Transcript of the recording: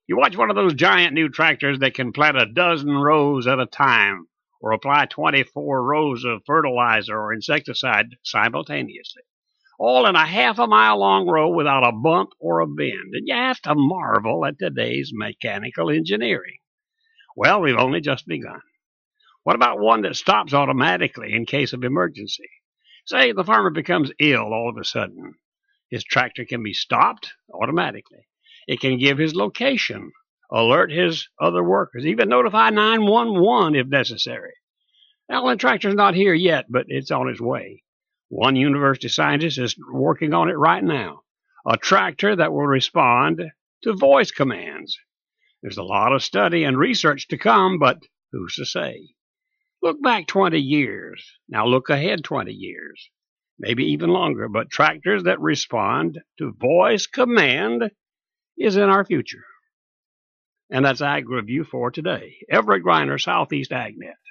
You watch one of those giant new tractors that can plant a dozen rows at a time or apply 24 rows of fertilizer or insecticide simultaneously, all in a half a mile long row without a bump or a bend. And you have to marvel at today's mechanical engineering. Well, we've only just begun. What about one that stops automatically in case of emergency? Say the farmer becomes ill all of a sudden. His tractor can be stopped automatically. It can give his location, alert his other workers, even notify 911 if necessary. Now, the tractor's not here yet, but it's on its way. One university scientist is working on it right now. A tractor that will respond to voice commands. There's a lot of study and research to come, but who's to say? Look back 20 years. Now look ahead 20 years. Maybe even longer, but tractors that respond to voice command is in our future. And that's Ag Review for today. Everett Griner, Southeast AgNet.